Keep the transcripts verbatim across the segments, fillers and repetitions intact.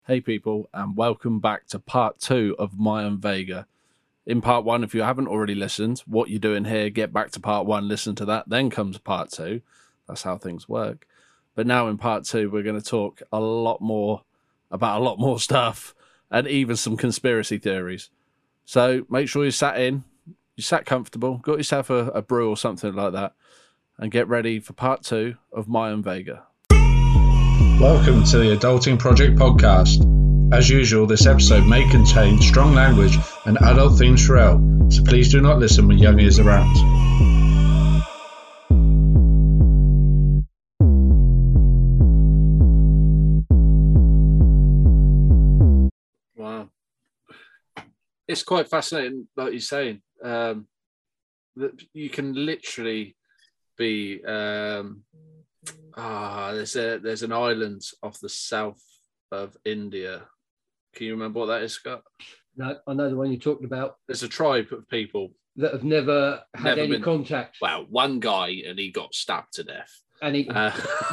Hey people, and welcome back to part two of Mayan Vega. In part one, if you haven't already listened, what you're doing here, get back to part one, listen to that, then comes part two. That's how things work. But now in part two, we're going to talk a lot more about a lot more stuff and even some conspiracy theories. So make sure you sat in, you sat comfortable, got yourself a, a brew or something like that, and get ready for part two of Mayan Vega. Welcome to the Adulting Project podcast. As usual, this episode may contain strong language and adult themes throughout, so please do not listen when young ears around. Wow. It's quite fascinating, like you're saying. Um, that you can literally be... Um, Ah, there's a there's an island off the south of India. Can you remember what that is, Scott? No, I know the one you're talking about. There's a tribe of people that have never had never any been, contact. Well, one guy and he got stabbed to death. And he, uh,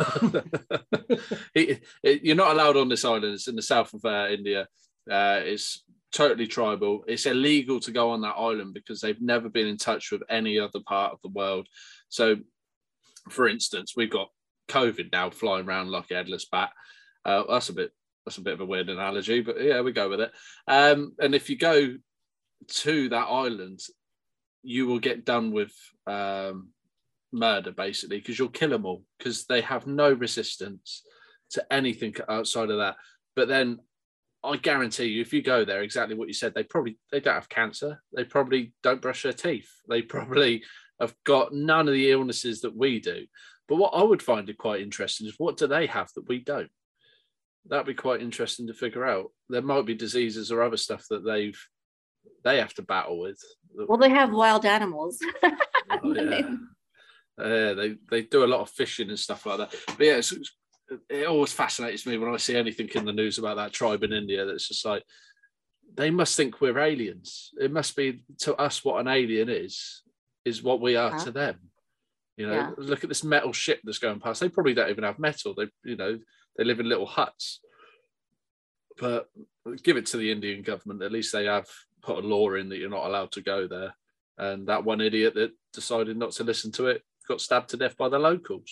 he it, you're not allowed on this island. It's in the south of uh, India. Uh, it's totally tribal. It's illegal to go on that island because they've never been in touch with any other part of the world. So, for instance, we've got COVID now flying around like a headless bat. Uh, that's a bit that's a bit of a weird analogy, but yeah, we go with it. Um, and if you go to that island, you will get done with um, murder basically because you'll kill them all because they have no resistance to anything outside of that. But then I guarantee you, if you go there, exactly what you said, they probably they don't have cancer. They probably don't brush their teeth. They probably have got none of the illnesses that we do. But what I would find it quite interesting is what do they have that we don't? That'd be quite interesting to figure out. There might be diseases or other stuff that they've they have to battle with. Well, they have wild animals. Oh, yeah. Uh, they they do a lot of fishing and stuff like that. But yeah, it's, it always fascinates me when I see anything in the news about that tribe in India. That's just like they must think we're aliens. It must be to us what an alien is is what we are huh? to them. You know, yeah. Look at this metal ship that's going past. They probably don't even have metal. They, you know, they live in little huts. But give it to the Indian government. At least they have put a law in that you're not allowed to go there. And that one idiot that decided not to listen to it got stabbed to death by the locals.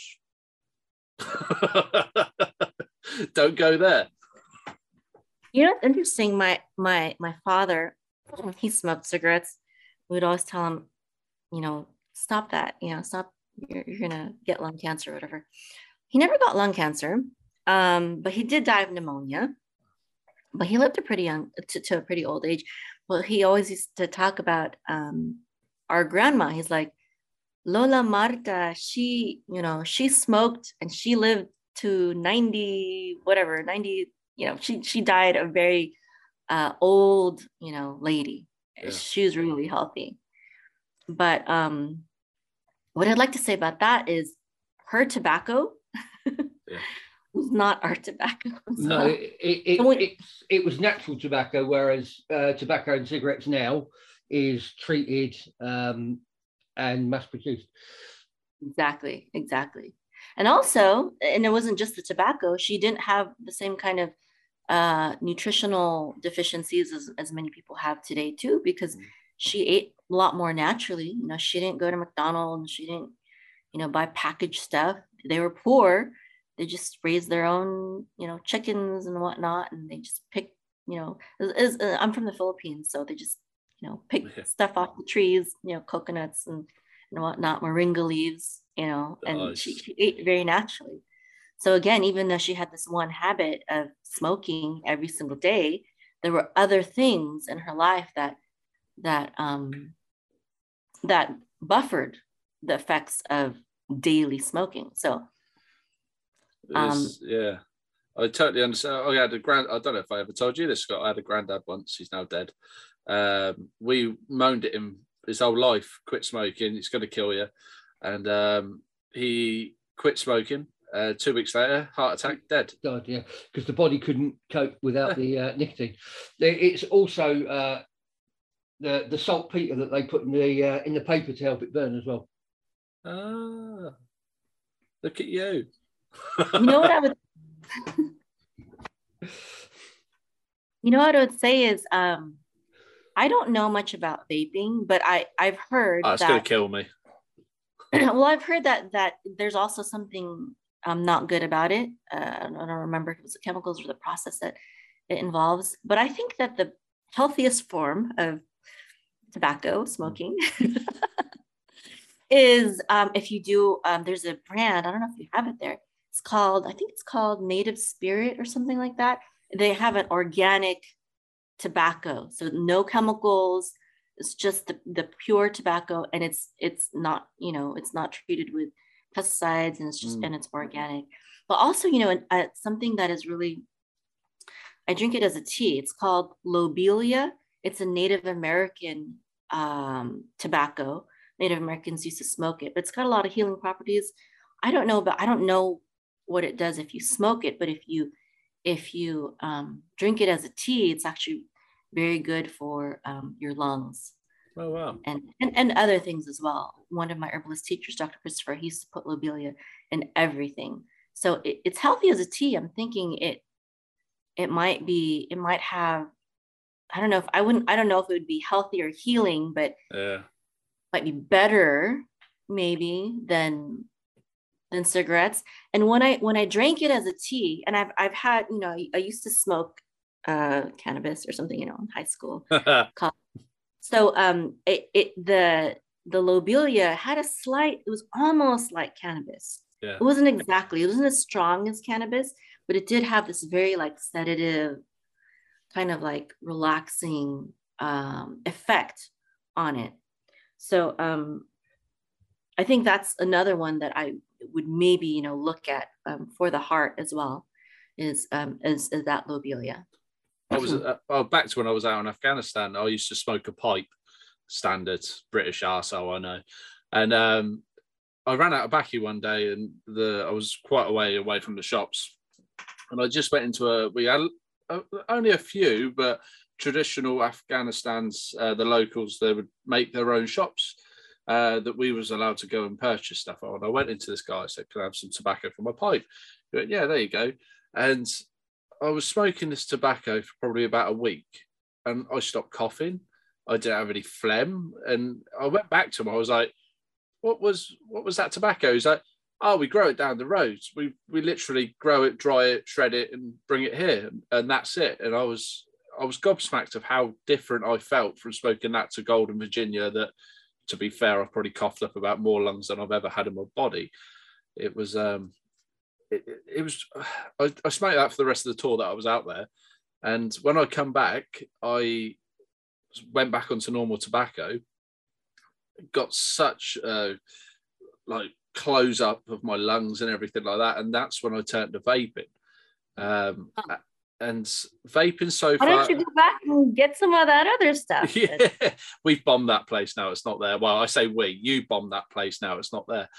Don't go there. You know, it's interesting. My my my father, he smoked cigarettes. We'd always tell him, you know, stop that. You know, stop. You're, you're gonna get lung cancer or whatever. He never got lung cancer, um, but he did die of pneumonia. But he lived a pretty young to, to a pretty old age. Well, he always used to talk about um, our grandma. He's like, Lola Marta, she, you know, she smoked and she lived to ninety, whatever, ninety, you know, she she died a very uh, old, you know, lady. Yeah. She was really healthy. But um what I'd like to say about that is her tobacco yeah. was not our tobacco. So. No, it it, so when, it it was natural tobacco, whereas uh, tobacco and cigarettes now is treated um, and mass-produced. Exactly, exactly. And also, and it wasn't just the tobacco, she didn't have the same kind of uh, nutritional deficiencies as, as many people have today too, because mm. she ate a lot more naturally. You know, she didn't go to McDonald's. She didn't, you know, buy packaged stuff. They were poor. They just raised their own, you know, chickens and whatnot. And they just pick, you know, is, uh, I'm from the Philippines. So they just, you know, pick yeah. stuff off the trees, you know, coconuts and, and whatnot, moringa leaves, you know, and nice. she, she ate very naturally. So again, even though she had this one habit of smoking every single day, there were other things in her life that that um that buffered the effects of daily smoking. So um yeah, I totally understand. I had a grand I don't know if I ever told you this, Scott. I had a granddad once. He's now dead. Um we moaned at him his whole life, quit smoking, it's going to kill you. And um he quit smoking. Uh, two weeks later, heart attack, dead. God, yeah, because the body couldn't cope without the uh, nicotine. It's also uh, the the saltpeter that they put in the uh, in the paper to help it burn as well. Ah, look at you. You know what I would You know what I would say is, um, I don't know much about vaping, but I I've heard Oh, it's that. gonna kill me. Well, I've heard that that there's also something um not good about it. Uh, I don't I don't remember if it was the chemicals or the process that it involves, but I think that the healthiest form of tobacco smoking is um, if you do. Um, there's a brand. I don't know if you have it there. It's called. I think it's called Native Spirit or something like that. They have an organic tobacco, so no chemicals. It's just the, the pure tobacco, and it's it's not, you know, it's not treated with pesticides, and it's just Mm. and it's organic. But also, you know, uh, something that is really, I drink it as a tea. It's called Lobelia. It's a Native American um, tobacco. Native Americans used to smoke it, but it's got a lot of healing properties. I don't know, but I don't know what it does if you smoke it, but if you if you um, drink it as a tea, it's actually very good for um, your lungs Oh wow. and, and and other things as well. One of my herbalist teachers, Doctor Christopher, he used to put lobelia in everything. So it, it's healthy as a tea. I'm thinking it it might be, it might have, I don't know if I wouldn't, I don't know if it would be healthy or healing, but Yeah. might be better maybe than than cigarettes. And when I when I drank it as a tea, and I've I've had, you know, I, I used to smoke uh cannabis or something, you know, in high school. So um it, it the the lobelia had a slight, it was almost like cannabis. Yeah. It wasn't exactly, it wasn't as strong as cannabis, but it did have this very like sedative, kind of like relaxing um effect on it. So um I think that's another one that I would maybe, you know, look at um, for the heart as well, is um is, is that lobelia. I was uh, well, back to when I was out in Afghanistan. I used to smoke a pipe, standard British arsehole, I know. And um, I ran out of baccy one day, and the I was quite a way away from the shops, and I just went into a. We had uh, only a few, but traditional Afghanistan's uh, the locals, they would make their own shops uh, that we was allowed to go and purchase stuff on. I went into this guy, I said, "Can I have some tobacco for my pipe?" He went, "Yeah, there you go." And I was smoking this tobacco for probably about a week, and I stopped coughing. I didn't have any phlegm, and I went back to him. I was like, "What was what was that tobacco?" He's like, "Oh, we grow it down the road. We we literally grow it, dry it, shred it, and bring it here, and that's it." And I was I was gobsmacked of how different I felt from smoking that to Golden Virginia. That, to be fair, I've probably coughed up about more lungs than I've ever had in my body. It was um. It, it was I, I smoked that for the rest of the tour that I was out there, and when I come back, I went back onto normal tobacco. Got such a like close up of my lungs and everything like that, and that's when I turned to vaping. Um, oh. And vaping so far. Why don't you go back and get some of that other stuff? Yeah, we've bombed that place now. It's not there. Well, I say we. You bombed that place now. It's not there.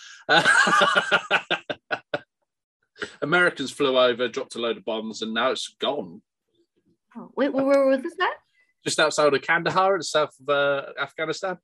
Americans flew over, dropped a load of bombs, and now it's gone. Oh, wait, where, where was this at? Just outside of Kandahar in the south of uh, Afghanistan.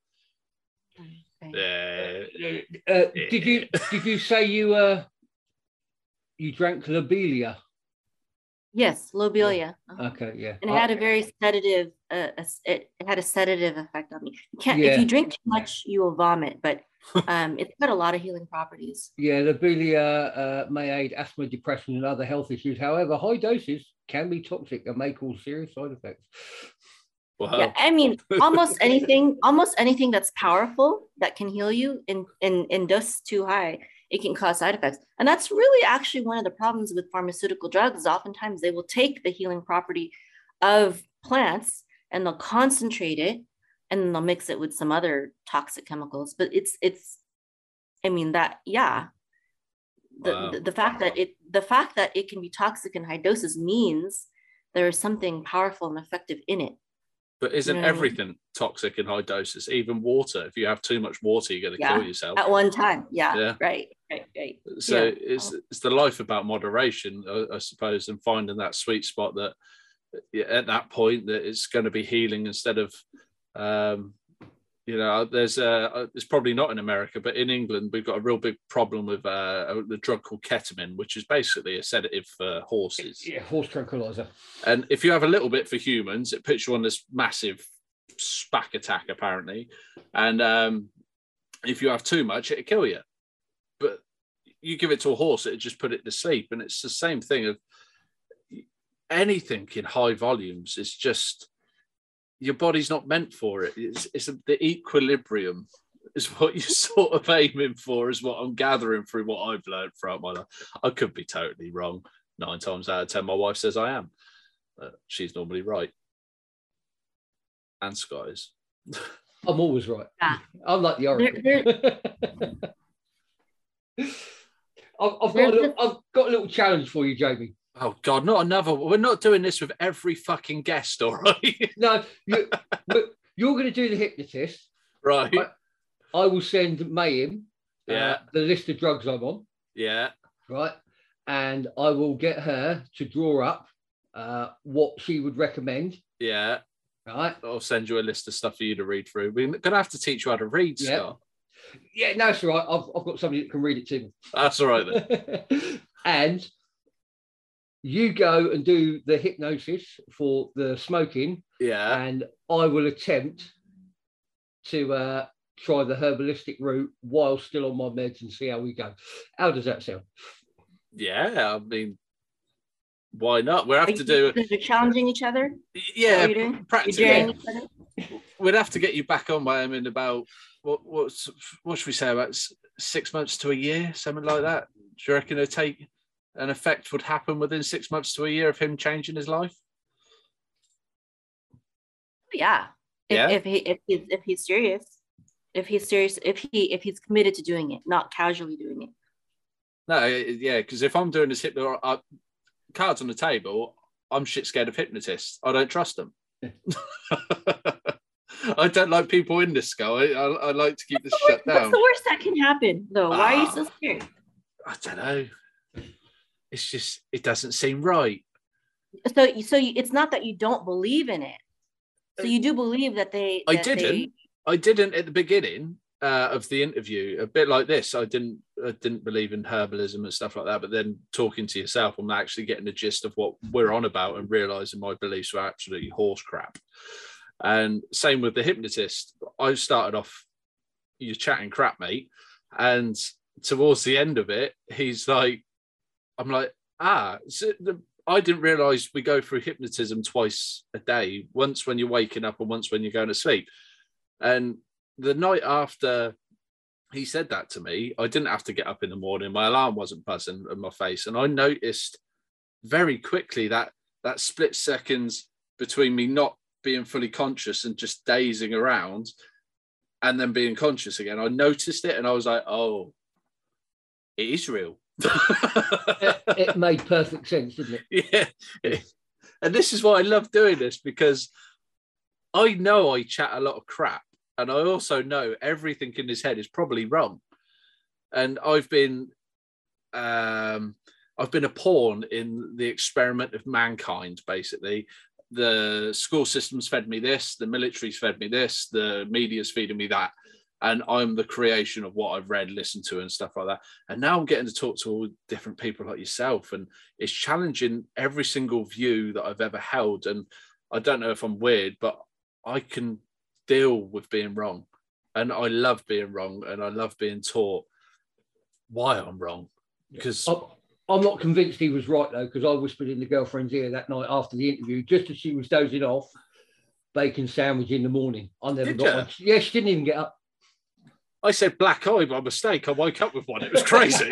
Okay. Yeah. Uh, did you did you say you uh you drank lobelia? Yes, lobelia. Uh-huh. Okay, yeah. And it had a very sedative. Uh, it, it had a sedative effect on me. You can't yeah. If you drink too much, you will vomit. But um, it's got a lot of healing properties. Yeah, lobelia uh, may aid asthma, depression, and other health issues. However, high doses can be toxic and may cause serious side effects. Wow. Yeah, I mean, almost anything, almost anything that's powerful that can heal you in in in doses too high, it can cause side effects. And that's really actually one of the problems with pharmaceutical drugs. Oftentimes they will take the healing property of plants and they'll concentrate it and then they'll mix it with some other toxic chemicals. But it's, it's, I mean that, yeah. The, Wow. the, the fact that it, the fact that it can be toxic in high doses means there is something powerful and effective in it. But isn't you know everything I mean? toxic in high doses? Even water. If you have too much water, you're going to yeah. kill yourself. At one time. Yeah, yeah. right, right, right. So yeah. it's it's the life about moderation, I, I suppose, and finding that sweet spot that yeah, at that point that it's going to be healing instead of um, You know, there's uh, it's probably not in America, but in England, we've got a real big problem with uh, the drug called ketamine, which is basically a sedative for horses. Yeah, horse tranquilizer. And if you have a little bit for humans, it puts you on this massive spack attack, apparently. And um, if you have too much, it'll kill you. But you give it to a horse, it just put it to sleep. And it's the same thing of anything in high volumes is just, your body's not meant for it. It's, it's a, the equilibrium is what you're sort of aiming for, is what I'm gathering through what I've learned throughout my life. I could be totally wrong. Nine times out of ten, my wife says I am. But she's normally right. And Scott is. I'm always right. Yeah. I'm like the oracle. There- I've, I've, got a little, I've got a little challenge for you, Jamie. Oh, God, not another. We're not doing this with every fucking guest, all right? No, you, but you're going to do the hypnotist. Right. I, I will send Mayim uh, Yeah. the list of drugs I'm on, Yeah. right? And I will get her to draw up uh, what she would recommend, Yeah. right? I'll send you a list of stuff for you to read through. We're going to have to teach you how to read, Yeah. Scott. Yeah, no, it's all right. I've, I've got somebody that can read it to me. That's all right then. And you go and do the hypnosis for the smoking, Yeah. and I will attempt to uh, try the herbalistic route while still on my meds and see how we go. How does that sound? Yeah. I mean, why not? We'll have Are to you, do. because you're challenging each other? Yeah. What are you doing? You're Practically. daring each other? We'd have to get you back on by him in about, what, what's, what should we say, about s- six months to a year, something like that. Do you reckon it'd take an effect would happen within six months to a year of him changing his life? Yeah. If, Yeah? if he if he's if he's serious, if he's serious, if he if he's committed to doing it, not casually doing it. No, yeah, because if I'm doing this hypno, uh, cards on the table, I'm shit scared of hypnotists. I don't trust them. I don't like people in this skull. I, I, I like to keep this What's shut the, worst, down. what's the worst that can happen, though? Why are you so Ah. scared? I don't know. It's just, it doesn't seem right. So, so you, it's not that you don't believe in it. So you do believe that they. I that didn't. They, I didn't at the beginning uh, of the interview. A bit like this, I didn't. I didn't believe in herbalism and stuff like that. But then talking to yourself, I'm actually getting the gist of what we're on about and realizing my beliefs were absolutely horse crap. And same with the hypnotist. I started off, you're chatting crap, mate, and towards the end of it, he's like, I'm like, ah, so the, I didn't realize we go through hypnotism twice a day, once when you're waking up and once when you're going to sleep. And the night after he said that to me, I didn't have to get up in the morning. My alarm wasn't buzzing in my face. And I noticed very quickly that that split seconds between me not being fully conscious and just dazing around and then being conscious again. I noticed it and I was like, oh, it is real. it, it made perfect sense, didn't it? Yeah. And this is why I love doing this, because I know I chat a lot of crap and I also know everything in his head is probably wrong. And I've been um I've been a pawn in the experiment of mankind, basically. The school system's fed me this, the military's fed me this, the media's feeding me that. And I'm the creation of what I've read, listened to, and stuff like that. And now I'm getting to talk to all different people like yourself. And it's challenging every single view that I've ever held. And I don't know if I'm weird, but I can deal with being wrong. And I love being wrong. And I love being taught why I'm wrong. Because I'm, I'm not convinced he was right, though, because I whispered in the girlfriend's ear that night after the interview, just as she was dozing off, bacon sandwich in the morning. I never Did got ya? one. Yeah, she didn't even get up. I said black eye by mistake. I woke up with one. It was crazy.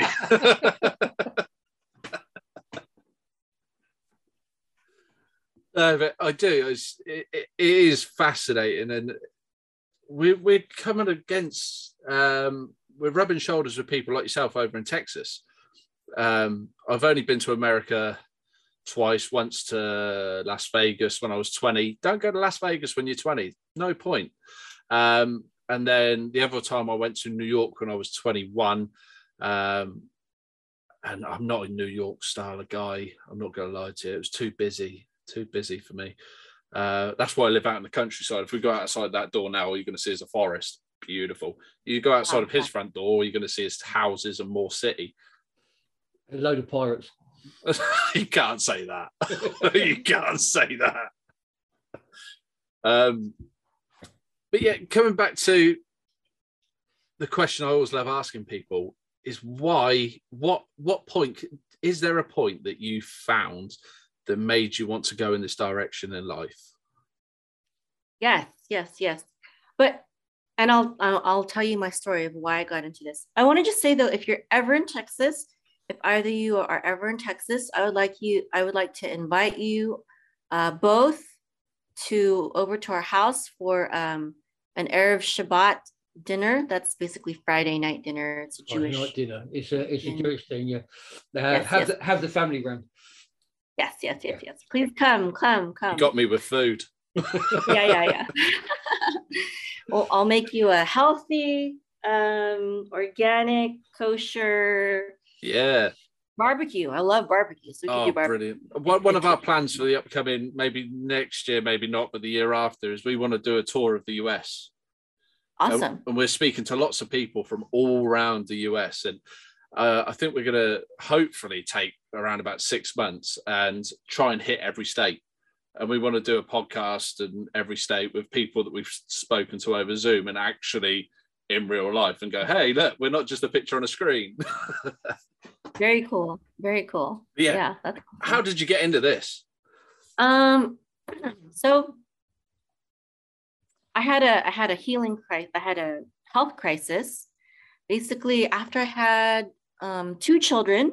No, but I do. It's, it, it is fascinating, and we, we're coming against. Um, we're rubbing shoulders with people like yourself over in Texas. Um, I've only been to America twice. Once to Las Vegas when I was twenty. Don't go to Las Vegas when you're twenty. No point. Um, and then the other time I went to New York when I was twenty-one. Um, and I'm not a New York style of guy. I'm not going to lie to you. It was too busy. Too busy for me. Uh, that's why I live out in the countryside. If we go outside that door now, all you're going to see is a forest. Beautiful. You go outside of his front door, all you're going to see is houses and more city. A load of pirates. You can't say that. You can't say that. Um, but yeah, coming back to the question I always love asking people is why, what, what point, is there a point that you found that made you want to go in this direction in life? Yes, yes, yes. But, and I'll, I'll, I'll tell you my story of why I got into this. I want to just say though, if you're ever in Texas, if either you are ever in Texas, I would like you, I would like to invite you uh, both to over to our house for um, an Erev Shabbat dinner. That's basically Friday night dinner. It's a Jewish Friday night dinner. It's a it's a dinner. Jewish thing. Yeah. Uh, Yes, have yes. the have the family round. Yes, yes, yes, yes. Please come, come, come. You got me with food. Yeah, yeah, yeah. Well, I'll make you a healthy, um, organic, kosher Yeah. barbecue. I love barbecue. So we can Oh, do barbecue. brilliant. One, one of our plans for the upcoming, maybe next year, maybe not, but the year after, is we want to do a tour of the U S. Awesome. And, and we're speaking to lots of people from all around the U S. And uh, I think we're going to hopefully take around about six months and try and hit every state. And we want to do a podcast in every state with people that we've spoken to over Zoom and actually in real life and go, hey, look, we're not just a picture on a screen. Very cool. Very cool. Yeah. Yeah. That's awesome. How did you get into this? Um, so I had a I had a healing crisis. I had a health crisis. Basically, after I had um, two children,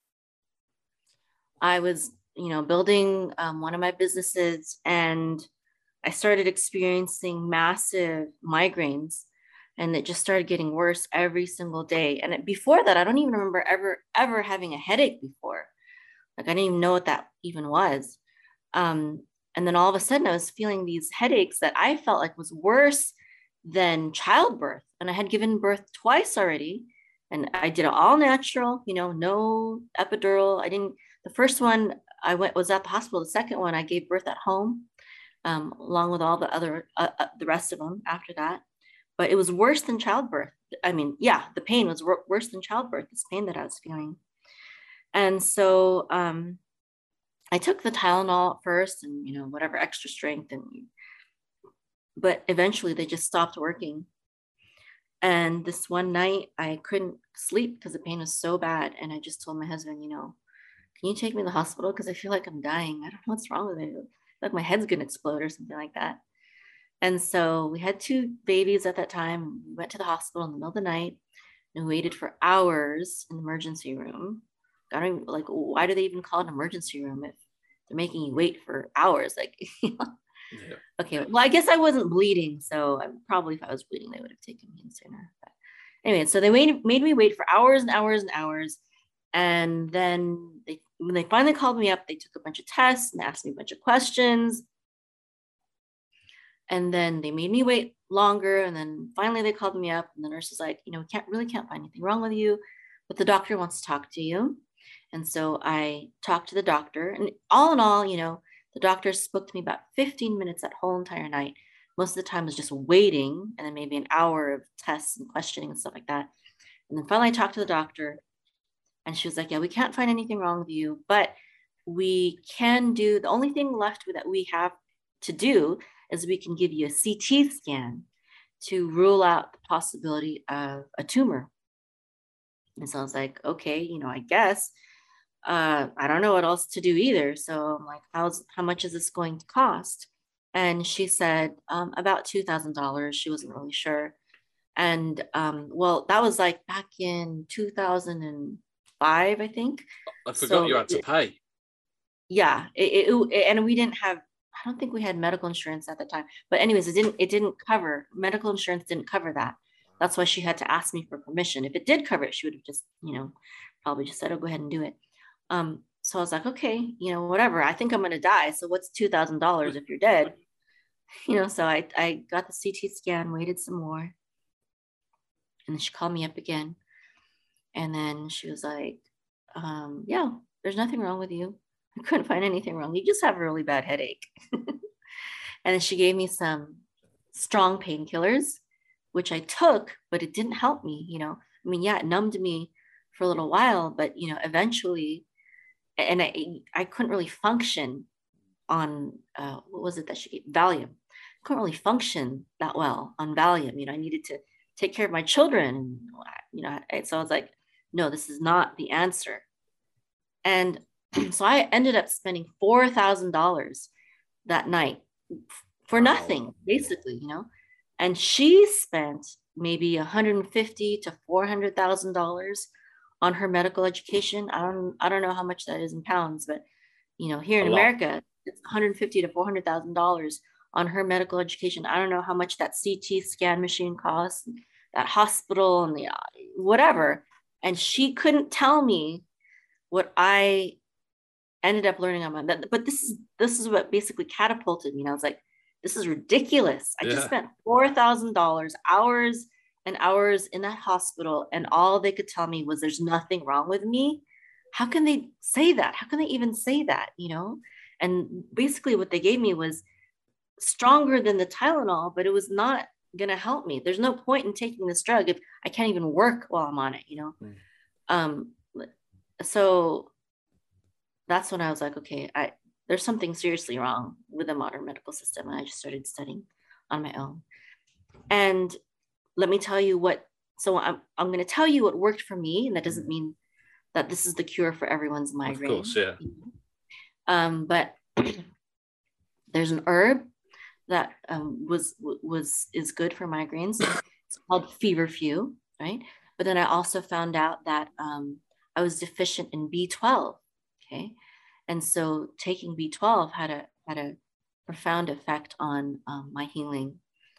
I was, you know, building um, one of my businesses, and I started experiencing massive migraines, and it just started getting worse every single day. And it, before that, I don't even remember ever ever having a headache before. Like I didn't even know what that even was. Um, and then all of a sudden I was feeling these headaches that I felt like was worse than childbirth. And I had given birth twice already. And I did it all natural, you know, no epidural. I didn't, the first one I went, was at the hospital. The second one I gave birth at home, um, along with all the other, uh, uh, the rest of them after that. But it was worse than childbirth. I mean, yeah, the pain was wor- worse than childbirth, this pain that I was feeling. And so, um, I took the Tylenol at first and, you know, whatever extra strength, and but eventually they just stopped working. And this one night I couldn't sleep because the pain was so bad. And I just told my husband, you know, can you take me to the hospital? Because I feel like I'm dying. I don't know what's wrong with me. I feel like my head's going to explode or something like that. And so we had two babies at that time. We went to the hospital in the middle of the night and waited for hours in the emergency room. I don't even, like, why do they even call it an emergency room if they're making you wait for hours? Like, you know? Yeah. Okay, well, I guess I wasn't bleeding, so I, probably if I was bleeding, they would have taken me in sooner. But anyway, so they made, made me wait for hours and hours and hours. And then they, when they finally called me up, they took a bunch of tests and asked me a bunch of questions. And then they made me wait longer. And then finally they called me up, and the nurse was like, you know, we can't really can't find anything wrong with you, but the doctor wants to talk to you. And so I talked to the doctor, and all in all, you know, the doctor spoke to me about fifteen minutes that whole entire night. Most of the time was just waiting, and then maybe an hour of tests and questioning and stuff like that. And then finally I talked to the doctor, and she was like, yeah, we can't find anything wrong with you, but we can do, the only thing left that we have to do is we can give you a C T scan to rule out the possibility of a tumor. And so I was like, okay, you know, I guess. Uh, I don't know what else to do either. So I'm like, how's, how much is this going to cost? And she said, um, about two thousand dollars. She wasn't really sure. And um, well, that was like back in two thousand five, I think. I forgot So you had to it- pay. Yeah. It, it, it- and we didn't have, I don't think we had medical insurance at the time, but anyways, it didn't, it didn't cover, medical insurance didn't cover that. That's why she had to ask me for permission. If it did cover it, she would have just, you know, probably just said, oh, go ahead and do it. Um, so I was like, okay, you know, whatever. I think I'm going to die. So what's two thousand dollars if you're dead? You know, so I, I got the C T scan, waited some more. And then she called me up again. And then she was like, um, yeah, there's nothing wrong with you. I couldn't find anything wrong. You just have a really bad headache. And then she gave me some strong painkillers, which I took, but it didn't help me, you know. I mean, yeah, it numbed me for a little while, but, you know, eventually, and I, I couldn't really function on, uh, what was it that she gave? Valium. I couldn't really function that well on Valium. You know, I needed to take care of my children, you know, so I was like, no, this is not the answer. And so I ended up spending four thousand dollars that night for Wow. nothing, basically, you know. And she spent maybe one hundred fifty to four hundred thousand dollars on her medical education. I don't, I don't know how much that is in pounds, but you know, here in America, it's one hundred fifty to four hundred thousand dollars on her medical education. I don't know how much that C T scan machine costs, that hospital, and the whatever. And she couldn't tell me what I ended up learning on my, but this is this is what basically catapulted me. And I was like, this is ridiculous. I yeah. just spent four thousand dollars, hours and hours in that hospital, and all they could tell me was there's nothing wrong with me. How can they say that? How can they even say that, you know? And basically what they gave me was stronger than the Tylenol, but it was not going to help me. There's no point in taking this drug if I can't even work while I'm on it, you know? Mm. Um, so that's when I was like, okay, I, there's something seriously wrong with the modern medical system. And I just started studying on my own. And let me tell you what, so I'm, I'm going to tell you what worked for me. And that doesn't mean that this is the cure for everyone's migraine. Of course, yeah. Um, but there's an herb that um, was, was, is good for migraines. It's called feverfew, right? But then I also found out that um, I was deficient in B twelve, okay? And so taking B twelve had a, had a profound effect on um, my healing.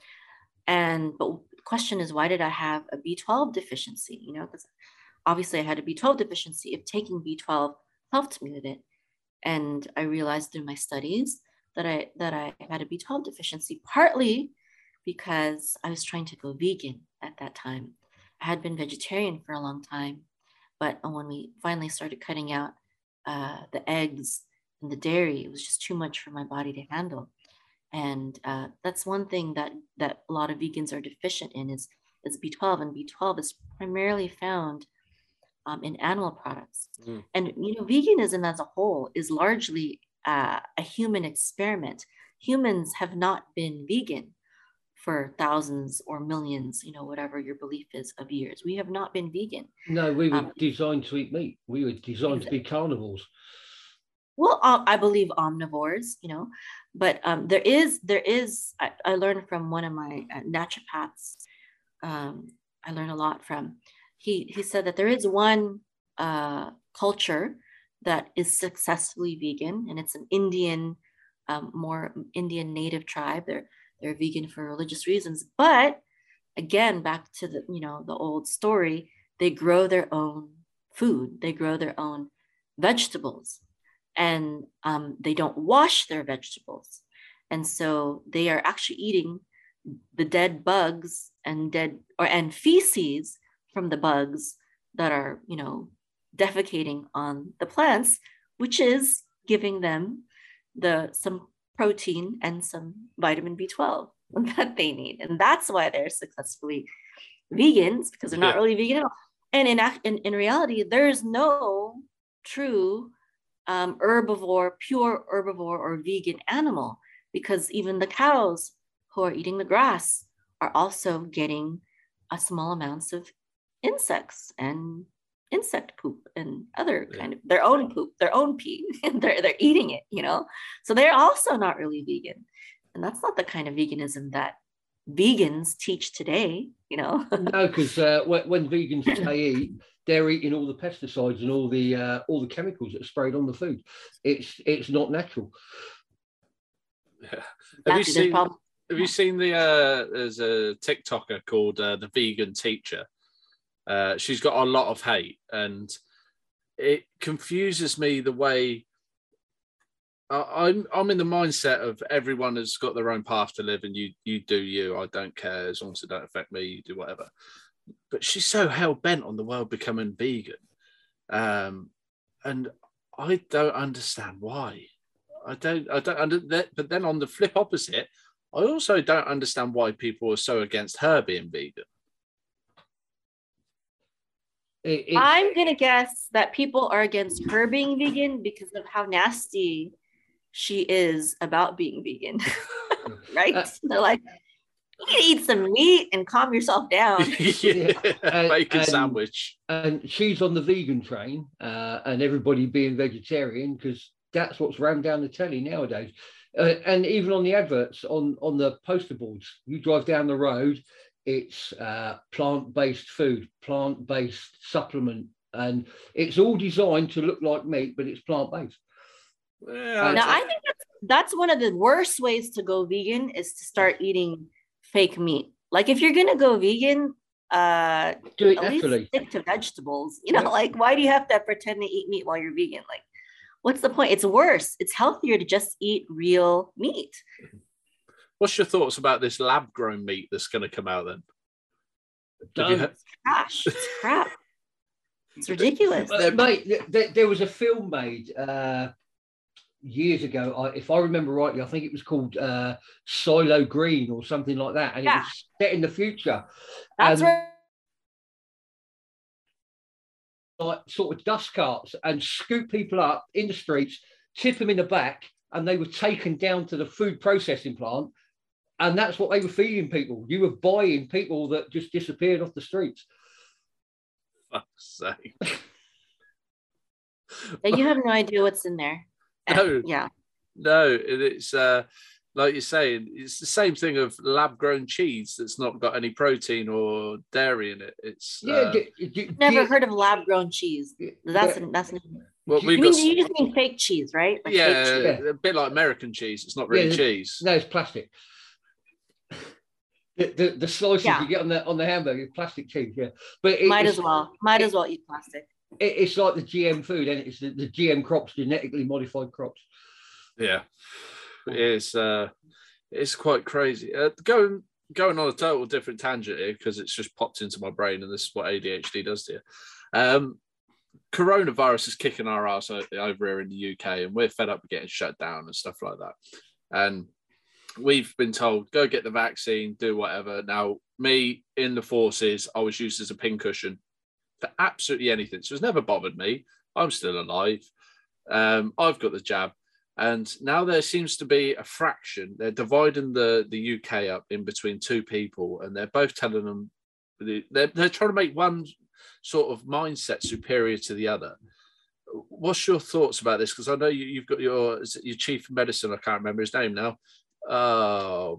And, but the question is, why did I have a B twelve deficiency? You know, because obviously I had a B twelve deficiency if taking B twelve helped me with it. And I realized through my studies that I, that I had a B twelve deficiency, partly because I was trying to go vegan at that time. I had been vegetarian for a long time, but when we finally started cutting out uh, the eggs and the dairy, it was just too much for my body to handle. And uh, that's one thing that, that a lot of vegans are deficient in is, is B twelve, and B twelve is primarily found um, in animal products. Mm. And, you know, veganism as a whole is largely uh, a human experiment. Humans have not been vegan for thousands or millions, you know, whatever your belief is, of years. We have not been vegan. No, we were um, designed to eat meat. We were designed exactly. to be carnivores. Well, um, I believe omnivores, you know, but um, there is, there is, I, I learned from one of my uh, naturopaths, um, I learned a lot from, he, he said that there is one uh, culture that is successfully vegan, and it's an Indian, um, more Indian native tribe. They're, they're vegan for religious reasons, but again, back to the, you know, the old story, they grow their own food. They grow their own vegetables. And um, they don't wash their vegetables. And so they are actually eating the dead bugs and dead or and feces from the bugs that are, you know, defecating on the plants, which is giving them the some protein and some vitamin B twelve that they need. And that's why they're successfully vegans, because they're not yeah. really vegan at all. And in, in, in reality, there's no true Um, herbivore, pure herbivore or vegan animal, because even the cows who are eating the grass are also getting a small amounts of insects and insect poop and other yeah. kind of their own poop, their own pee, and they're, they're eating it, you know? So they're also not really vegan. And that's not the kind of veganism that vegans teach today, you know? No, because uh, when, when vegans say eat, they're eating all the pesticides and all the uh, all the chemicals that are sprayed on the food. It's it's not natural. Yeah. Have you seen Have you seen the uh, there's a TikToker called uh, the Vegan Teacher? Uh, she's got a lot of hate, and it confuses me the way. I'm I'm in the mindset of everyone has got their own path to live, and you you do you. I don't care as long as it don't affect me. You do whatever. But she's so hell bent on the world becoming vegan, um, and I don't understand why. I don't, I don't, under that, but then on the flip opposite, I also don't understand why people are so against her being vegan. It, I'm going to guess that people are against her being vegan because of how nasty she is about being vegan, right? Uh, They're like, you can eat some meat and calm yourself down. yeah, and, bacon and, sandwich. And she's on the vegan train uh, and everybody being vegetarian because that's what's rammed down the telly nowadays. Uh, and even on the adverts, on, on the poster boards, you drive down the road, it's uh, plant-based food, plant-based supplement, and it's all designed to look like meat, but it's plant-based. Yeah, now, I think that's, that's one of the worst ways to go vegan is to start eating fake meat. Like if you're going to go vegan, uh, do it at naturally. least stick to vegetables. You know, yeah. like why do you have to pretend to eat meat while you're vegan? Like, what's the point? It's worse. It's healthier to just eat real meat. What's your thoughts about this lab-grown meat that's going to come out then? Don't. It's trash. It's crap. It's ridiculous. Uh, mate, th- there was a film made uh, years ago. I, if I remember rightly, I think it was called uh, Silo Green or something like that. And yeah. It was set in the future. That's um, right. Like sort of dust carts and scoop people up in the streets, tip them in the back, and they were taken down to the food processing plant. And that's what they were feeding people. You were buying people that just disappeared off the streets. Fuck's sake. Yeah, you have no idea what's in there. No. Yeah. No, it's uh, like you're saying, it's the same thing of lab-grown cheese that's not got any protein or dairy in it. It's yeah. uh, D- d- d- Never d- heard of lab-grown cheese. That's yeah. that's. Well, you we've mean got, you just mean fake cheese, right? Like yeah, fake cheese. a bit like American cheese. It's not really yeah, cheese. No, it's plastic. The, the, the slices yeah. you get on the on the hamburger is plastic cheese, yeah. But it, might as well, might it, as well eat plastic. It, it's like the G M food, and it's the, the G M crops, genetically modified crops. Yeah, it's uh, it's quite crazy. Uh, going going on a total different tangent here because it's just popped into my brain, and this is what A D H D does to you. Um, coronavirus is kicking our ass over here in the U K, and we're fed up with getting shut down and stuff like that. And we've been told, go get the vaccine, do whatever. Now, me in the forces, I was used as a pincushion for absolutely anything. So it's never bothered me. I'm still alive. Um, I've got the jab. And now there seems to be a fraction. They're dividing the, the U K up in between two people, and they're both telling them, they're, they're trying to make one sort of mindset superior to the other. What's your thoughts about this? Because I know you, you've got your, is it your chief of medicine, I can't remember his name now. Oh,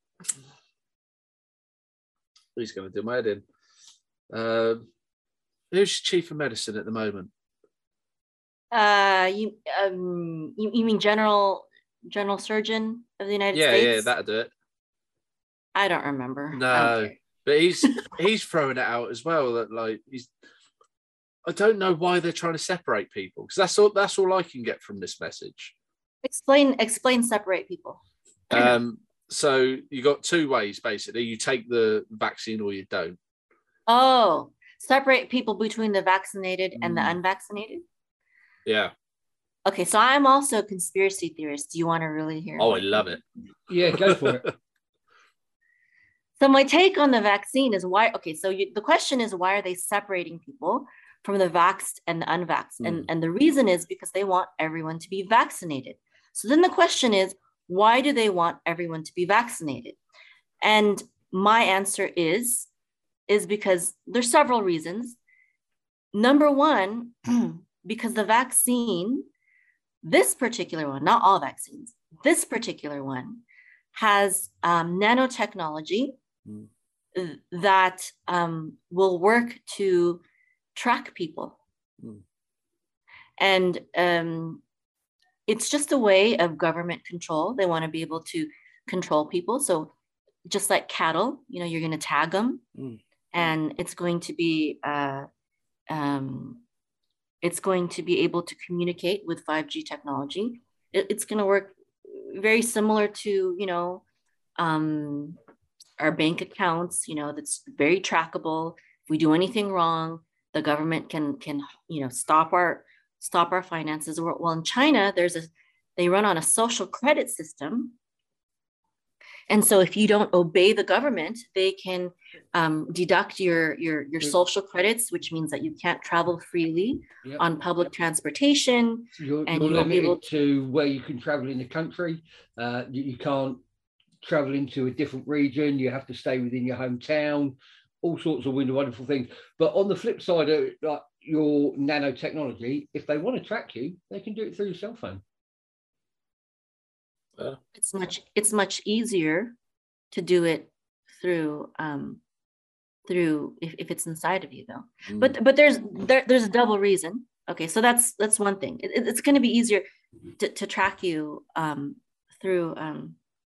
he's going to do my head in. Um, who's chief of medicine at the moment? Uh, you um, you, you mean general general surgeon of the United yeah, States? Yeah, yeah, that'll do it. I don't remember. No, don't but he's he's throwing it out as well. That like he's. I don't know why they're trying to separate people because that's all. That's all I can get from this message. Explain. Explain. Separate people. Um, so you got two ways basically. You take the vaccine or you don't. Oh, separate people between the vaccinated and Mm. the unvaccinated. Yeah. Okay, so I'm also a conspiracy theorist. Do you want to really hear? Oh, I love it. Yeah, go for it. So my take on the vaccine is why. Okay, so you, the question is why are they separating people from the vaxxed and the unvaxxed? Mm. And and the reason is because they want everyone to be vaccinated. So then the question is, why do they want everyone to be vaccinated? And my answer is, is because there's several reasons. Number one, because the vaccine, this particular one, not all vaccines, this particular one has um, nanotechnology mm. that um, will work to track people. Mm. And um, it's just a way of government control. They want to be able to control people. So just like cattle, you know, you're going to tag them mm. and it's going to be, uh, um, it's going to be able to communicate with five G technology. It, it's going to work very similar to, you know, um, our bank accounts, you know, that's very trackable. If we do anything wrong, the government can, can, you know, stop our, stop our finances. Well, in China, there's a They run on a social credit system. And so if you don't obey the government, they can um, deduct your, your, your social credits, which means that you can't travel freely yep. on public transportation. You're, and you're you limited able to where you can travel in the country. Uh, you, you can't travel into a different region. You have to stay within your hometown, all sorts of wonderful things. But on the flip side of like, your nanotechnology, if they want to track you, they can do it through your cell phone. Uh, it's much it's much easier to do it through um through if, if it's inside of you though. Mm. But but there's there, there's a double reason. Okay, so that's that's one thing. It, it's going to be easier to, to track you um through um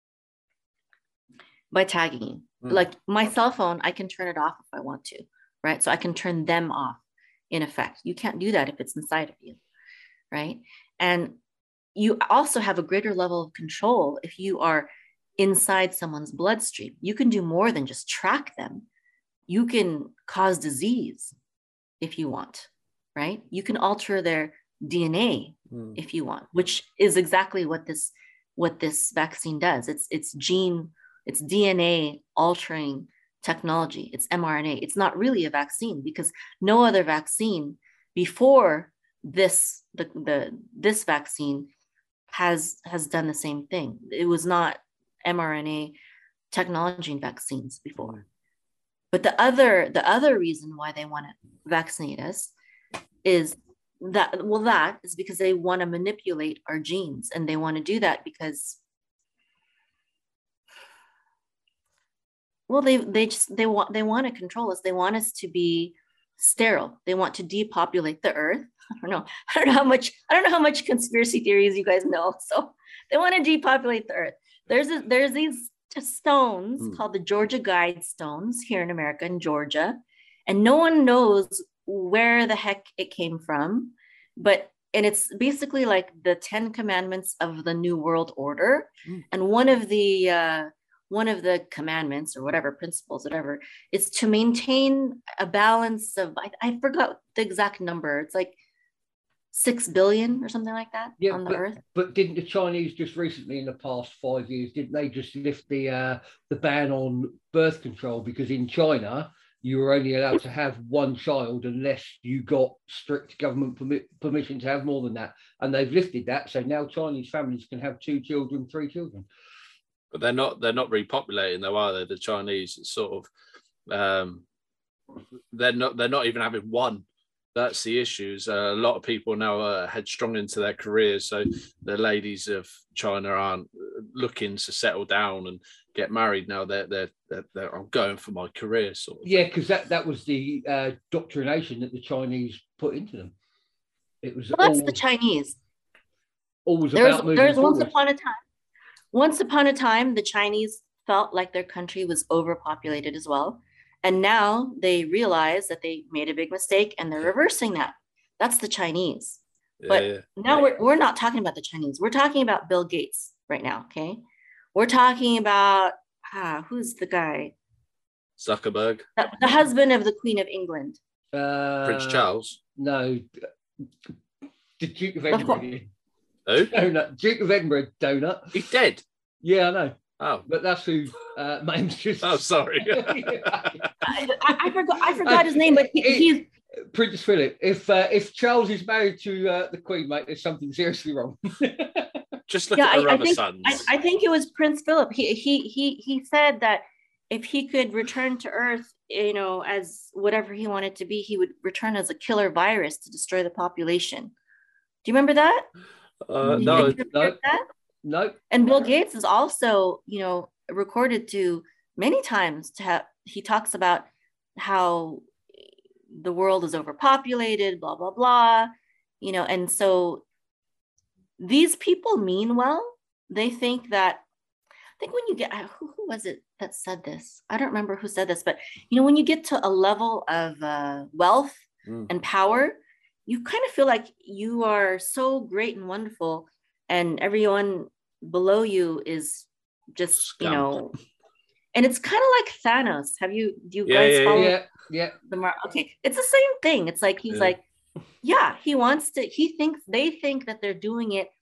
by tagging you. Mm. Like my cell phone, I can turn it off if I want to, right? So I can turn them off in effect. You can't do that if it's inside of you, right? And you also have a greater level of control if you are inside someone's bloodstream. You can do more than just track them. You can cause disease if you want, right? You can alter their D N A mm. if you want, which is exactly what this what this vaccine does. It's it's gene, it's D N A altering technology. It's mRNA. It's not really a vaccine because no other vaccine before this the, the this vaccine has has done the same thing. It was not mRNA technology in vaccines before. But the other the other reason why they want to vaccinate us is that well that is because they want to manipulate our genes, and they want to do that because well they they just they want they want to control us. They want us to be sterile. They want to depopulate the earth. I don't know. I don't know how much, I don't know how much conspiracy theories you guys know. So they want to depopulate the earth. There's a, there's these stones mm. called the Georgia Guide stones here in America, in Georgia. And no one knows where the heck it came from. But, and it's basically like the Ten Commandments of the New World Order. Mm. And one of the, uh, one of the commandments or whatever principles, whatever, is to maintain a balance of, I, I forgot the exact number. It's like six billion or something like that yeah, on the but, earth. But didn't the Chinese just recently in the past five years, didn't they just lift the uh, the ban on birth control? Because in China, you were only allowed to have one child unless you got strict government permi- permission to have more than that. And they've lifted that. So now Chinese families can have two children, three children. But they're not they're not repopulating though, are they? The Chinese, it's sort of um, they're not they're not even having one. That's the issues. Uh, a lot of people now are headstrong into their careers, so the ladies of China aren't looking to settle down and get married now. They're they're, they're, they're I'm going for my career, sort of. Yeah, because that, that was the uh, doctrination that the Chinese put into them. It was. Well, that's all, the Chinese. Always there's, about moving There's forward. once upon a time. Once upon a time, the Chinese felt like their country was overpopulated as well. And now they realize that they made a big mistake and they're reversing that. That's the Chinese. Yeah, but yeah. now we're, we're not talking about the Chinese. We're talking about Bill Gates right now, okay? We're talking about, ah, who's the guy? Zuckerberg. The, the husband of the Queen of England. Uh, Prince Charles. No. The Duke of Edinburgh. Who? Donut. Duke of Edinburgh, donut. He's dead. Yeah, I know. Oh, but that's who uh, Maim's just. Oh, sorry. I, I, I forgot. I forgot his name, but he, it, he's Prince Philip. If uh, if Charles is married to uh, the Queen, mate, there's something seriously wrong. Just look yeah, at her I, other I think, sons. I, I think it was Prince Philip. He he he he said that if he could return to Earth, you know, as whatever he wanted to be, he would return as a killer virus to destroy the population. Do you remember that? Uh, no, no. That? No. And Bill Gates is also, you know, recorded to many times to have, he talks about how the world is overpopulated, blah, blah, blah, you know, and so these people mean well. They think that, I think when you get, who, who was it that said this? I don't remember who said this, but, you know, when you get to a level of uh, wealth mm. and power, you kind of feel like you are so great and wonderful and everyone below you is just, Scum. you know, and it's kind of like Thanos. Have you, do you yeah, guys yeah, follow yeah, yeah. the Mar- okay, it's the same thing. It's like, he's yeah. like, yeah, he wants to, he thinks, they think that they're doing it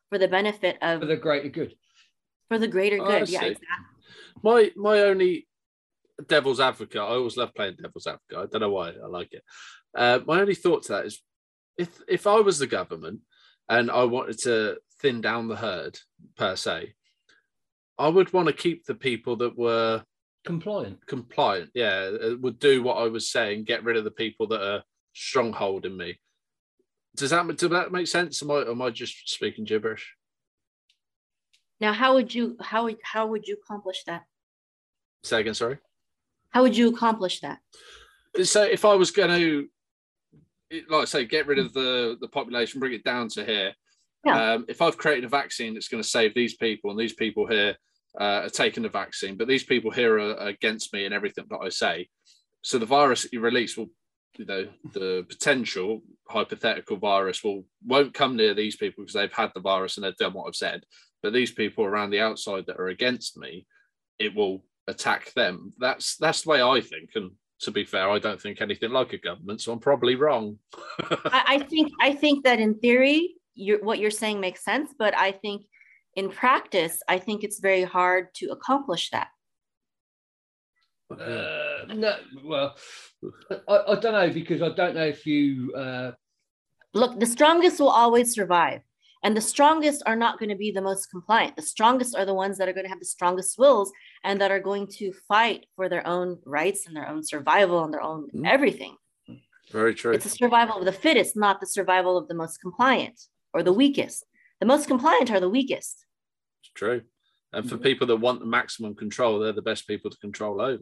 for the benefit of For the greater good. for the greater Oh, good. I Yeah, see. exactly. My my only devil's advocate. I always love playing devil's advocate. I don't know why I like it. Uh, my only thought to that is, if if I was the government and I wanted to thin down the herd per se, I would want to keep the people that were Compliant. compliant. Yeah, uh, would do what I was saying. Get rid of the people that are strongholding me. Does that does that make sense? Am I am I just speaking gibberish? Now, how would you how would how would you accomplish that? Say again, sorry. How would you accomplish that? So if I was going to, like I say, get rid of the, the population, bring it down to here, Yeah. um, if I've created a vaccine that's going to save these people and these people here uh, are taking the vaccine, but these people here are, are against me and everything that I say, so the virus that you release will, you know, the potential hypothetical virus will won't come near these people because they've had the virus and they've done what I've said, but these people around the outside that are against me, it will attack them. That's that's the way I think. And to be fair, I don't think anything like a government, so I'm probably wrong. I, I think I think that in theory, you're, what you're saying makes sense, but I think in practice, I think it's very hard to accomplish that. Uh, no, well, I, I don't know, because I don't know if you. Uh... Look, the strongest will always survive. And the strongest are not going to be the most compliant. The strongest are the ones that are going to have the strongest wills and that are going to fight for their own rights and their own survival and their own Mm. everything. Very true. It's a survival of the fittest, not the survival of the most compliant or the weakest. The most compliant are the weakest. It's true. And for people that want the maximum control, they're the best people to control over.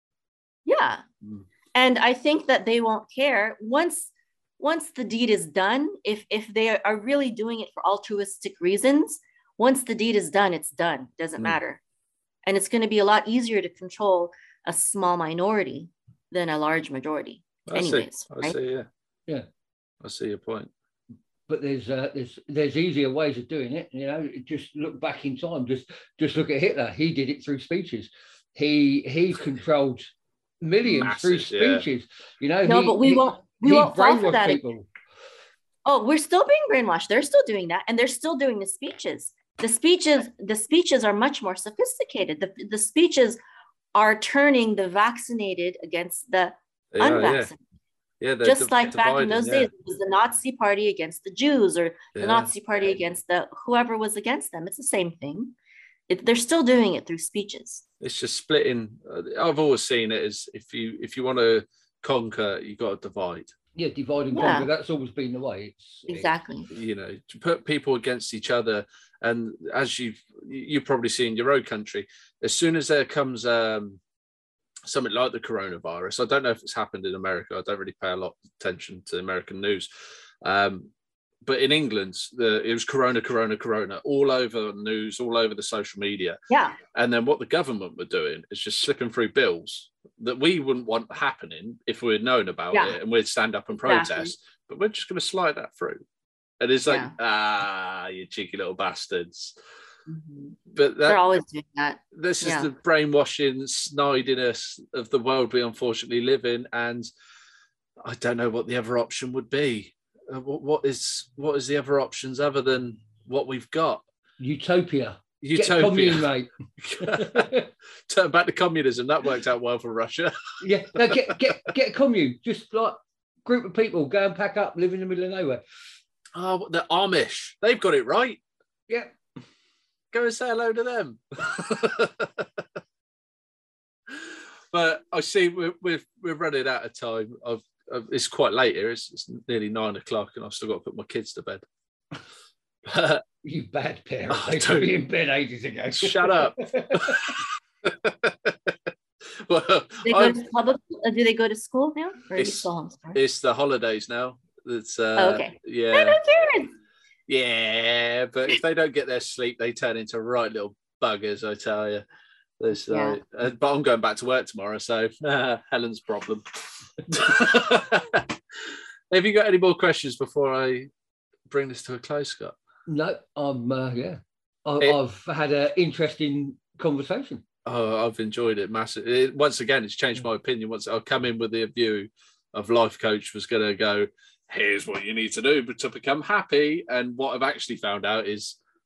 Yeah. Mm. And I think that they won't care once once the deed is done. If if they are really doing it for altruistic reasons, once the deed is done, it's done. Doesn't Mm. matter. And it's going to be a lot easier to control a small minority than a large majority. I Anyways, see. I right? see. Yeah. Yeah. I see your point. But there's uh, there's there's easier ways of doing it. You know, just look back in time. Just just look at Hitler. He did it through speeches. He he controlled millions Masses, through yeah. speeches. You know, No, he, but we he, won't we he won't fall for brainwashed that. people. Oh, we're still being brainwashed. They're still doing that, and they're still doing the speeches. The speeches, the speeches are much more sophisticated. The, the speeches are turning the vaccinated against the They are, yeah. unvaccinated. Yeah, they're Just div- like back in dividing, those yeah. days, it was the Nazi party against the Jews, or the Yeah. Nazi party against the whoever was against them. It's the same thing. It, they're still doing it through speeches. It's just splitting. Uh, I've always seen it as if you if you want to conquer, you got to divide. Yeah, divide and Yeah. conquer. That's always been the way. It's Exactly. You know, to put people against each other. And as you've you probably seen in your own country, as soon as there comes um, something like the coronavirus, I don't know if it's happened in America. I don't really pay a lot of attention to American news. Um, but in England, the, it was corona, corona, corona, all over the news, all over the social media. Yeah. And then what the government were doing is just slipping through bills that we wouldn't want happening if we'd known about Yeah. it and we'd stand up and Exactly. protest. But we're just going to slide that through. And it's like, Yeah. ah, you cheeky little bastards. Mhm. But They're that, always doing that. this is yeah. the brainwashing, snidiness of the world we unfortunately live in. And I don't know what the other option would be. Uh, what, what is what is the other options other than what we've got? utopia. Get commune, Utopia. mate. Turn back to communism. That worked out well for Russia. Yeah, no, get get get a commune. Just like group of people go and pack up, live in the middle of nowhere. Oh, the Amish. They've got it right. Yeah. Go and say hello to them. But I see we're, we're, we're running out of time. I've, I've, it's quite late here. It's, it's nearly nine o'clock and I've still got to put my kids to bed. But, You bad parents. Oh, They don't- should be in bed ages ago. shut up. Well, They go I've- to public, uh, do they go to school now? Or are you It's- still homeschooled? it's the holidays now. It's, uh, Oh, okay. Yeah. I don't care. Yeah, but if they don't get their sleep, they turn into right little buggers, I tell you. There's, uh, uh, but I'm going back to work tomorrow, so uh, Helen's problem. Have you got any more questions before I bring this to a close, Scott? No, I'm uh, yeah. I, It- I've had an interesting conversation. Oh, I've enjoyed it massively. It, once again, it's changed my opinion. Once I've come in with the view of life coach was going to go, here's what you need to do to become happy. And what I've actually found out is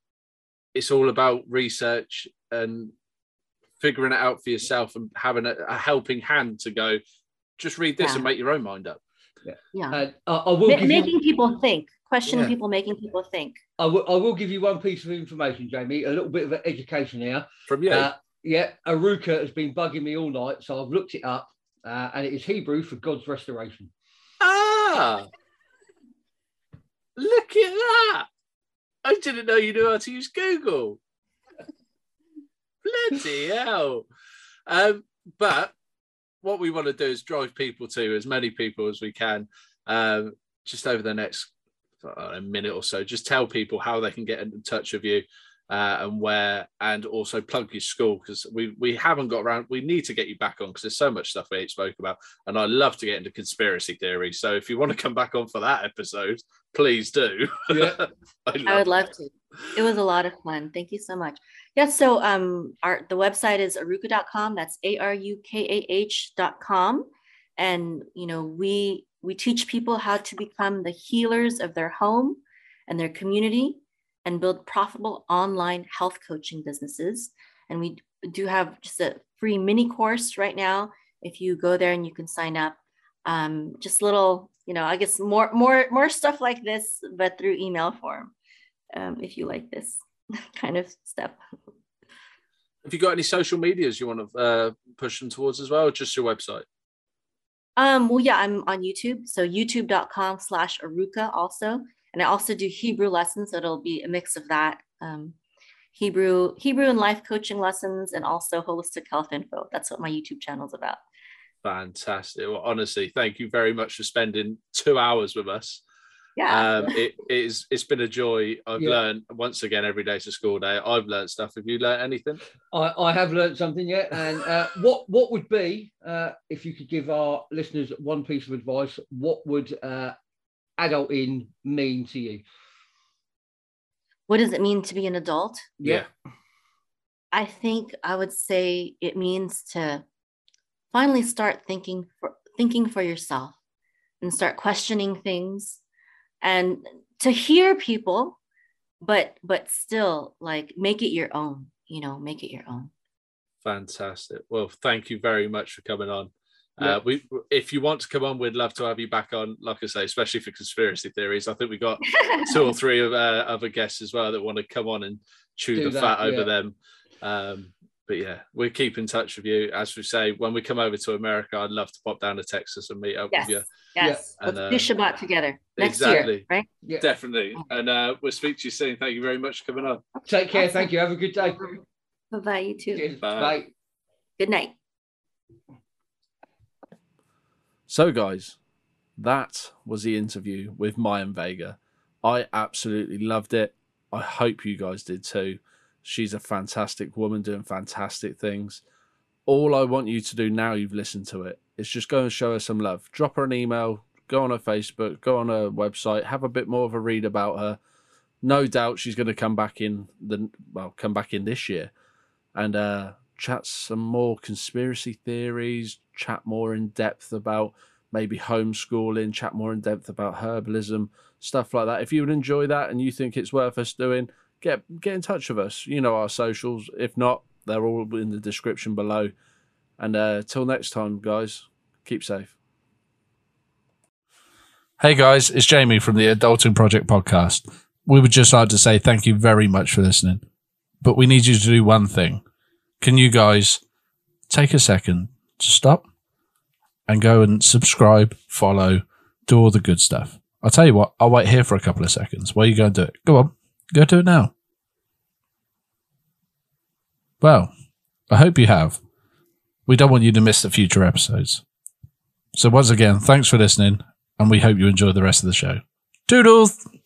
it's all about research and figuring it out for yourself and having a, a helping hand to go, just read this yeah. and make your own mind up. Yeah. Yeah. Uh, I will Ma- give making you... people think, questioning yeah. people, making people think. I will, I will give you one piece of information, Jamie, a little bit of education here. From you? Uh, yeah, Aruka has been bugging me all night, so I've looked it up, uh, and it is Hebrew for God's restoration. Ah! Look at that! I didn't know you knew how to use Google. Bloody hell. Um, but what we want to do is drive people to as many people as we can, um, just over the next uh, a minute or so. Just tell people how they can get in touch with you uh, and where, and also plug your school, because we, we haven't got around. We need to get you back on because there's so much stuff we ain't spoke about. And I love to get into conspiracy theory. So if you want to come back on for that episode, please do. Yeah. I, I would love to. It was a lot of fun. Thank you so much. Yeah, so um, our the website is aruka dot com. That's A R U K A H dot com. And, you know, we we teach people how to become the healers of their home and their community and build profitable online health coaching businesses. And we do have just a free mini course right now. If you go there and you can sign up, um, just little, you know, I guess more, more, more stuff like this, but through email form. Um, if you like this kind of stuff. Have you got any social medias you want to uh, push them towards as well, or just your website? Um, well, yeah, I'm on YouTube. So youtube dot com slash Aruka also. And I also do Hebrew lessons. So it'll be a mix of that. Um, Hebrew, Hebrew and life coaching lessons, and also holistic health info. That's what my YouTube channel is about. Fantastic. Well, honestly, thank you very much for spending two hours with us. Yeah, um, it is. It's been a joy. I've yeah. learned once again every day's a school day. I've learned stuff. Have you learned anything? I, I have learned something yet. And uh, what what would be uh, if you could give our listeners one piece of advice? What would uh, adulting mean to you? What does it mean to be an adult? Yeah, I think I would say it means to finally start thinking for thinking for yourself and start questioning things. And to hear people, but but still like make it your own, you know, make it your own. Fantastic. Well, thank you very much for coming on. Yeah. Uh, we, if you want to come on, we'd love to have you back on. Like I say, especially for conspiracy theories. I think we got two or three of uh, other guests as well that want to come on and chew Do the that, fat over yeah. them. Um, But yeah, we'll keep in touch with you. As we say, when we come over to America, I'd love to pop down to Texas and meet up yes. with you. Yes, yeah. and, let's uh, do Shabbat together next exactly. year, right? Yeah. Definitely. And uh, we'll speak to you soon. Thank you very much for coming on. Take care. Awesome. Thank you. Have a good day. Bye-bye, you too. Cheers. Bye. Bye. Good night. So, guys, that was the interview with Mayan Vega. I absolutely loved it. I hope you guys did too. She's a fantastic woman doing fantastic things. All I want you to do now you've listened to it is just go and show her some love. Drop her an email, go on her Facebook, go on her website, have a bit more of a read about her. No doubt she's going to come back in the well, come back in this year and uh, chat some more conspiracy theories, chat more in depth about maybe homeschooling, chat more in depth about herbalism, stuff like that. If you would enjoy that and you think it's worth us doing, get get in touch with us. You know our socials. If not, they're all in the description below. And uh, till next time, guys, keep safe. Hey guys, it's Jamie from the Adulting Project podcast. We would just like to say thank you very much for listening. But we need you to do one thing. Can you guys take a second to stop and go and subscribe, follow, do all the good stuff? I'll tell you what, I'll wait here for a couple of seconds while you go and do it. Go on, go do it now. Well, I hope you have. We don't want you to miss the future episodes. So once again, thanks for listening, and we hope you enjoy the rest of the show. Toodles!